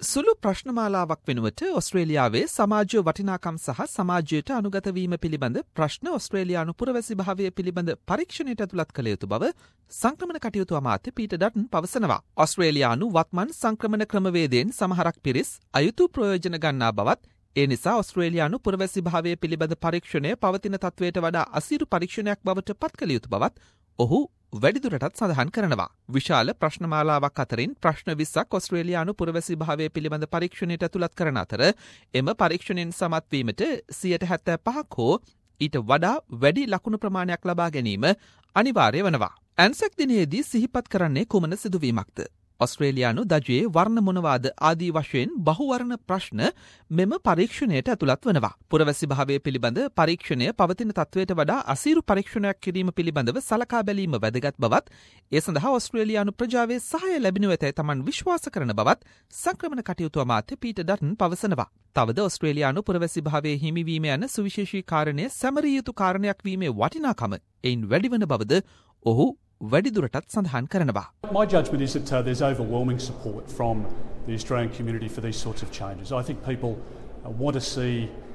සුළු ප්‍රශ්නමාලාවක් වෙනුවට ඔස්ට්‍රේලියාවේ සමාජ වටිනාකම් සහ සමාජයට අනුගත වීම පිළිබඳ ප්‍රශ්න ඔස්ට්‍රේලියානු පුරවැසි භාවය පිළිබඳ පරීක්ෂණයට ඇතුළත් කළ යුතු බව සංක්‍රමණ කටයුතු අමාත්‍ය පීටර් ඩටන් පවසනවා. ඔස්ට්‍රේලියානු වත්මන් සංක්‍රමණ ක්‍රමවේදයෙන් සමහරක් පිරිස් අයුතු ප්‍රයෝජන ගන්නා බවත් ඒ නිසා ඔස්ට්‍රේලියානු පුරවැසි භාවය පිළිබඳ පරීක්ෂණය පවතින තත්වයට වඩා අසීරු පරීක්ෂණයක් බවට පත් කළ යුතු බවත් ඔහු වැඩිදුරටත් සඳහන් කරනවා. විශාල ප්‍රශ්නමාලාවක් අතරින් ප්‍රශ්න 20ක් ඔස්ට්‍රේලියානු පුරවැසි භාවය පිළිබඳ පරීක්ෂණයට ඇතුළත් කරන අතර එම පරීක්ෂණයෙන් සමත් වීමට 75% හෝ ඊට වඩා වැඩි ලකුණු ප්‍රමාණයක් ලබා ගැනීම අනිවාර්ය වෙනවා. ඇන්සැක් දිනයේදී සිහිපත් කරන්නේ කුමන සිදුවීමක්ද? ඔස්ට්‍රේලියානු දජයේ වර්ණ මොනවාද ආදී වශයෙන් බහුවර්ණ ප්‍රශ්න මෙම පරීක්ෂණයට ඇතුළත් වනවා. පුරවැසි භාවය පිළිබඳ පරීක්ෂණය පවතින තත්වයට වඩා අසීරු පරීක්ෂණයක් කිරීම පිළිබඳව සලකා බැලීම වැදගත් බවත් ඒ සඳහා ඔස්ට්‍රේලියානු ප්‍රජාවේ සහාය ලැබෙනු ඇතැයි තමන් විශ්වාස කරන බවත් සංක්‍රමණ කටයුතු අමාත්‍ය පීටර් ඩටන් පවසනවා. තවද ඔස්ට්‍රේලියානු පුරවැසි භාවයේ හිමිවීම යන සුවිශේෂී කාරණය සැමරිය යුතු කාරණයක් වීමේ වටිනාකම එයින් වැඩිවන බවද ඔහු වැඩිදුරටත් සඳහන් කරනවා. My judgment is that there's overwhelming support from the Australian community for these sorts of changes. I think people want to see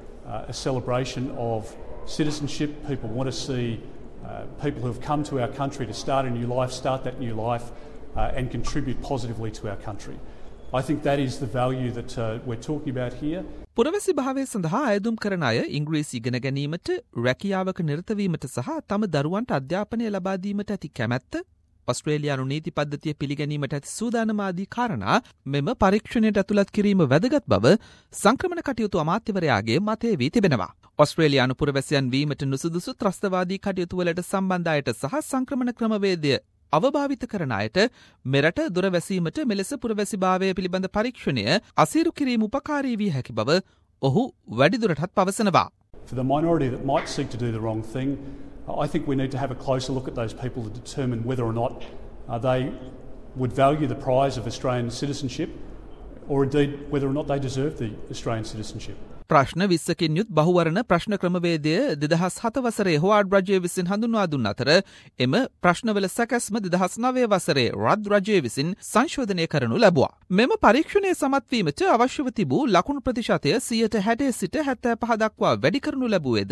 a celebration of citizenship. People want to see people who have come to our country to start a new life, start that new life and contribute positively to our country. I think that is the value that we're talking about here. පුරවැසි භාවය සඳහා අයදුම් කරන අය ඉංග්‍රීසි ඉගෙන ගැනීමට, රැකියාවක නිරතවීමට සහ තම දරුවන්ට අධ්‍යාපනය ලබා දීමට ඇති කැමැත්ත, ඔස්ට්‍රේලියානු නීති පද්ධතිය පිළිගැනීමට ඇති සූදානම ආදී කාරණා මෙම පරීක්ෂණයට ඇතුළත් කිරීම වැදගත් බව සංක්‍රමණ කටයුතු අමාත්‍යවරයාගේ මතය වී තිබෙනවා. ඔස්ට්‍රේලියානු පුරවැසියන් වීමට නුසුදුසු ත්‍රස්තවාදී කටයුතු වලට සම්බන්ධ අයට සහ සංක්‍රමණ ක්‍රමවේදය අවභාවිත කරන අයට මෙරට දොර වැසීමට මෙලෙස පුරවැසි භාවය පිළිබඳ පරීක්ෂණය අසීරු කිරීම උපකාරී වී හැකි බව ඔහු වැඩිදුරටත් පවසනවා. For the minority that might seek to do the wrong thing, I think we need to have a closer look at those people to determine whether or not they would value the prize of Australian citizenship or indeed whether or not they deserve the Australian citizenship. ප්‍රශ්න 20කින් යුත් බහුවර්ණ ප්‍රශ්න ක්‍රමවේදය 2007 වසරේ හොවාර්ඩ් රජය විසින් හඳුන්වා දුන් අතර එම ප්‍රශ්නවල සැකැස්ම 2009 වසරේ රත් රජය විසින් සංශෝධනය කරනු ලැබුවා. මෙම පරීක්ෂණය සමත් වීමට අවශ්‍යව තිබූ ලකුණු ප්‍රතිශතය 60% සිට 75 දක්වා වැඩි කරනු ලැබුවේද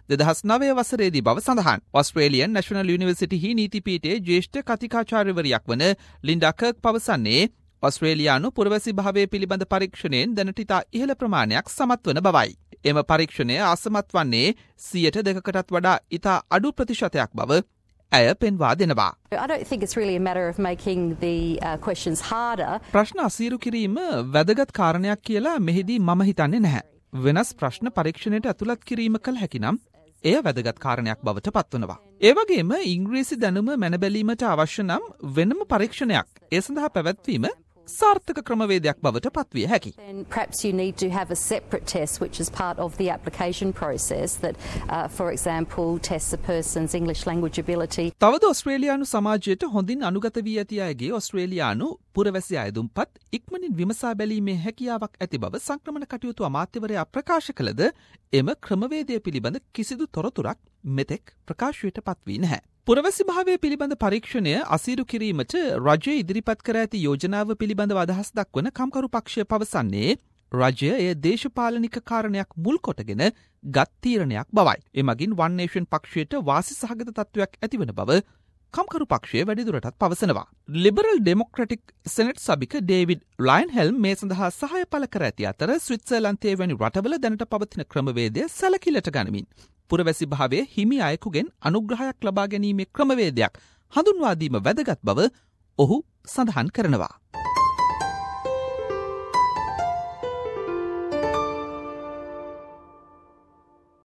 2009 වසරේදී බව සඳහන්. ඔස්ට්‍රේලියන් නැෂනල් යුනිවර්සිටි නීති පීඨයේ ජ්‍යෙෂ්ඨ කතිකාචාර්යවරියක් වන ලින්ඩා කර්ක් පවසන්නේ ඔස්ට්‍රේලියානු පුරවැසි භාවය පිළිබඳ පරීක්ෂණයෙන් දැනට ඉතා ඉහළ ප්‍රමාණයක් සමත් වන බවයි. එම පරීක්ෂණය අසමත් වන්නේ 100%කටත් වඩා ඉතා අඩු ප්‍රතිශතයක් බව ඇය පෙන්වා දෙනවා. I don't think it's really a matter of making the questions harder. ප්‍රශ්න අසීරු කිරීම වැදගත් කාරණයක් කියලා මෙහිදී මම හිතන්නේ නැහැ. වෙනස් ප්‍රශ්න පරීක්ෂණයට ඇතුළත් කිරීම කළ හැකි නම් එය වැදගත් කාරණයක් බවට පත්වනවා. ඒ වගේම ඉංග්‍රීසි දැනුම මැනබැලීමට අවශ්‍ය නම් වෙනම පරීක්ෂණයක් ඒ සඳහා පැවැත්වීම සාර්ථක ක්‍රමවේදයක් බවට පත්විය හැකි. And perhaps you need to have a separate test which is part of the application process that for example tests a person's English language ability. තවද ඔස්ට්‍රේලියානු සමාජයට හොඳින් අනුගත වී ඇති අයගේ ඔස්ට්‍රේලියානු පුරවැසි අයදුම්පත් ඉක්මනින් විමසා බැලීමේ හැකියාවක් ඇති බව සංක්‍රමණ කටයුතු අමාත්‍යවරයා ප්‍රකාශ කළද එම ක්‍රමවේදය පිළිබඳ කිසිදු තොරතුරක් මෙතෙක් ප්‍රකාශයට පත්වී නැහැ. පුරවැසි භාවය පිළිබඳ පරීක්ෂණය අසීරු කිරීමට රජය ඉදිරිපත් කර ඇති යෝජනාව පිළිබඳව අදහස් දක්වන කම්කරු පක්ෂය පවසන්නේ රජය එය දේශපාලනික කාරණයක් මුල් කොටගෙන ගත් තීරණයක් බවයි. එමගින් වන් නේෂන් පක්ෂයට වාසි සහගත තත්ත්වයක් ඇතිවන බව කම්කරු පක්ෂය වැඩිදුරටත් පවසනවා. ලිබරල් ඩෙමොක්‍රටික් සෙනෙට් සභික ඩේවිඩ් ලයන්හෙල්ම් මේ සඳහා සහාය පළ කර ඇති අතර ස්විට්සර්ලන්තයේ වැනි රටවල දැනට පවතින ක්‍රමවේදය සැලකිලට ගනිමින් පුරවැසි භාවයේ හිමි අයෙකුගෙන් අනුග්‍රහයක් ලබා ගැනීමේ ක්‍රමවේදයක් හඳුන්වා දීම වැදගත් බව ඔහු සඳහන් කරනවා.